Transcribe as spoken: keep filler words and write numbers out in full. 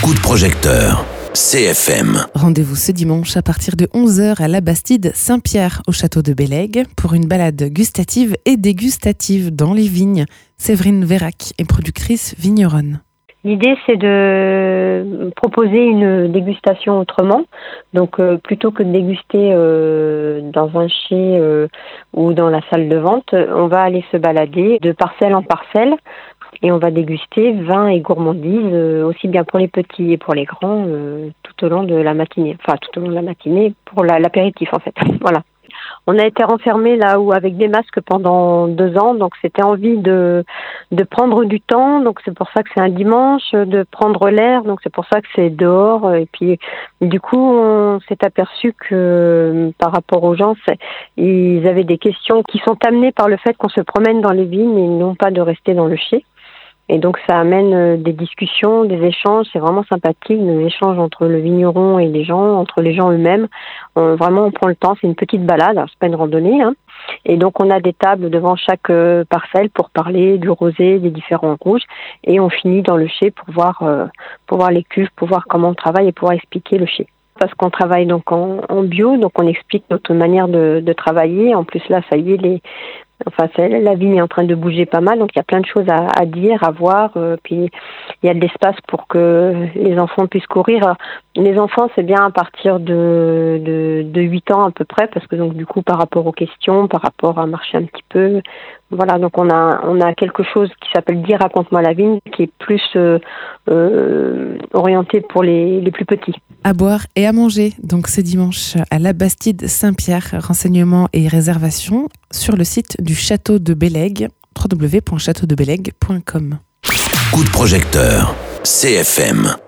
Coup de projecteur, C F M. Rendez-vous ce dimanche à partir de onze heures à la Bastide Saint-Pierre au château de Bellègue pour une balade gustative et dégustative dans les vignes. Séverine Vérac est productrice vigneronne. L'idée, c'est de proposer une dégustation autrement. Donc, euh, plutôt que de déguster euh, dans un chai euh, ou dans la salle de vente, on va aller se balader de parcelle en parcelle et on va déguster vin et gourmandise, euh, aussi bien pour les petits et pour les grands, euh, tout au long de la matinée. Enfin, tout au long de la matinée pour la, l'apéritif, en fait. Voilà. On a été renfermés là où avec des masques pendant deux ans, donc c'était envie de de prendre du temps, donc c'est pour ça que c'est un dimanche, de prendre l'air, donc c'est pour ça que c'est dehors. Et puis du coup, on s'est aperçu que par rapport aux gens, c'est, ils avaient des questions qui sont amenées par le fait qu'on se promène dans les vignes et non pas de rester dans le chai. Et donc ça amène des discussions, des échanges, c'est vraiment sympathique, des échanges entre le vigneron et les gens, entre les gens eux-mêmes. On, vraiment on prend le temps, c'est une petite balade, alors c'est pas une randonnée, hein. Et donc on a des tables devant chaque euh, parcelle pour parler du rosé, des différents rouges, et on finit dans le chai pour voir, euh, pour voir les cuves, pour voir comment on travaille et pouvoir expliquer le chai. Parce qu'on travaille donc en, en bio, donc on explique notre manière de, de travailler. En plus là, ça y est, les Enfin, c'est, la vigne est en train de bouger pas mal, donc il y a plein de choses à, à dire, à voir. Euh, puis il y a de l'espace pour que les enfants puissent courir. Alors, les enfants, c'est bien à partir de, de de huit ans à peu près, parce que donc du coup, par rapport aux questions, par rapport à marcher un petit peu, voilà. Donc on a on a quelque chose qui s'appelle Dis raconte-moi la vigne, qui est plus euh, euh, orienté pour les les plus petits. À boire et à manger, donc ce dimanche à la Bastide Saint-Pierre. Renseignements et réservations sur le site du château de Bellègue, w w w point château de bellègue point com. Coup de projecteur, C F M.